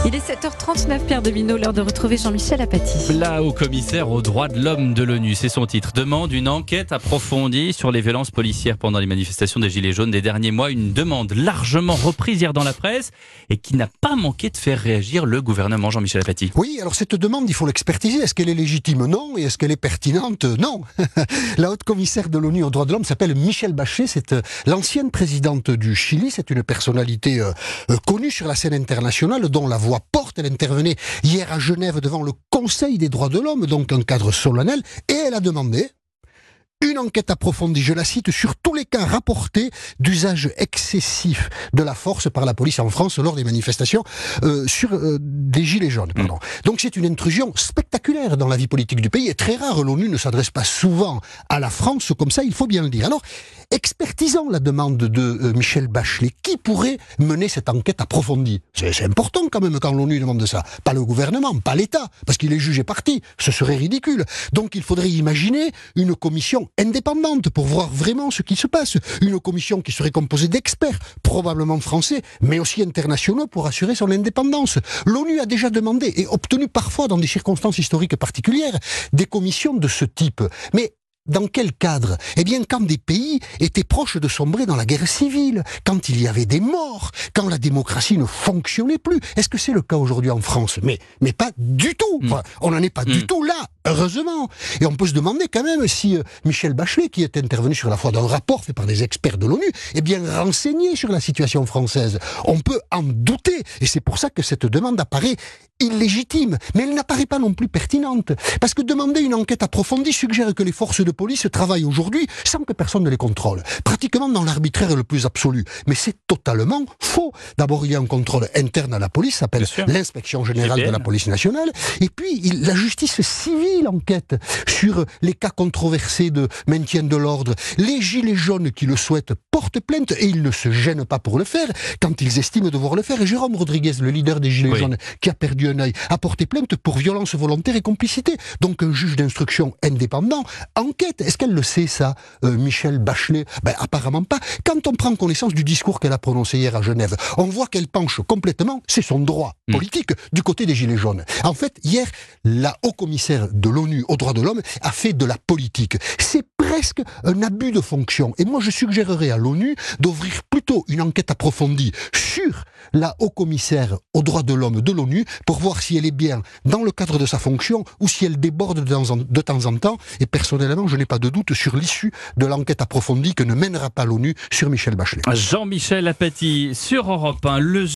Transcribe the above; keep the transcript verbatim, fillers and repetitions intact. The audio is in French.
Il est sept heures trente-neuf, Pierre Devinot, l'heure de retrouver Jean-Michel Apathy. La haut-commissaire aux droits de l'homme de l'ONU, c'est son titre, demande une enquête approfondie sur les violences policières pendant les manifestations des Gilets jaunes des derniers mois. Une demande largement reprise hier dans la presse et qui n'a pas manqué de faire réagir le gouvernement. Jean-Michel Apathy. Oui, alors cette demande, il faut l'expertiser. Est-ce qu'elle est légitime? Non. Et est-ce qu'elle est pertinente? Non. La haute-commissaire de l'ONU aux droits de l'homme s'appelle Michelle Bachelet. C'est l'ancienne présidente du Chili. C'est une personnalité euh, connue sur la scène internationale dont la voix porte. Elle intervenait hier à Genève devant le Conseil des droits de l'homme, donc un cadre solennel, et elle a demandé une enquête approfondie, je la cite, sur tous les cas rapportés d'usage excessif de la force par la police en France lors des manifestations euh, sur euh, des gilets jaunes. Pardon. Mmh. Donc c'est une intrusion spectaculaire dans la vie politique du pays, et très rare. L'ONU ne s'adresse pas souvent à la France comme ça, il faut bien le dire. Alors, expertisons la demande de euh, Michelle Bachelet. Qui pourrait mener cette enquête approfondie? C'est, c'est important quand même quand l'ONU demande ça. Pas le gouvernement, pas l'État, parce qu'il est jugé parti. Ce serait ridicule. Donc il faudrait imaginer une commission indépendante pour voir vraiment ce qui se passe. Une commission qui serait composée d'experts, probablement français, mais aussi internationaux pour assurer son indépendance. L'ONU a déjà demandé et obtenu parfois dans des circonstances historiques particulières des commissions de ce type. Mais dans quel cadre? Eh bien, quand des pays étaient proches de sombrer dans la guerre civile, quand il y avait des morts, quand la démocratie ne fonctionnait plus. Est-ce que c'est le cas aujourd'hui en France? Mais, mais pas du tout. Enfin, on n'en est pas mmh. du tout là, heureusement. Et on peut se demander quand même si euh, Michelle Bachelet, qui est intervenue sur la foi d'un rapport fait par des experts de l'ONU, est bien renseignée sur la situation française. On peut en douter. Et c'est pour ça que cette demande apparaît illégitime. Mais elle n'apparaît pas non plus pertinente. Parce que demander une enquête approfondie suggère que les forces de police travaillent aujourd'hui sans que personne ne les contrôle. Pratiquement dans l'arbitraire le plus absolu. Mais c'est totalement faux. D'abord, il y a un contrôle interne à la police, ça s'appelle l'inspection générale de la police nationale. Et puis, il, la justice civile enquête sur les cas controversés de maintien de l'ordre. Les gilets jaunes qui le souhaitent portent plainte et ils ne se gênent pas pour le faire quand ils estiment devoir le faire. Et Jérôme Rodriguez, le leader des gilets oui. jaunes, qui a perdu un œil, a porté plainte pour violence volontaire et complicité. Donc un juge d'instruction indépendant enquête. Est-ce qu'elle le sait, ça, euh, Michelle Bachelet? Ben, apparemment pas. Quand on prend connaissance du discours qu'elle a prononcé hier à Genève, on voit qu'elle penche complètement, c'est son droit mmh. politique, du côté des Gilets jaunes. En fait, hier, la haut-commissaire de l'ONU aux droits de l'homme a fait de la politique. C'est presque un abus de fonction. Et moi, je suggérerais à l'ONU d'ouvrir plutôt une enquête approfondie sur la haut-commissaire aux droits de l'homme de l'ONU pour voir si elle est bien dans le cadre de sa fonction ou si elle déborde de temps en, de temps, en temps. Et personnellement, je n'ai pas de doute sur l'issue de l'enquête approfondie que ne mènera pas l'ONU sur Michelle Bachelet. Jean-Michel Apathy sur Europe un. Le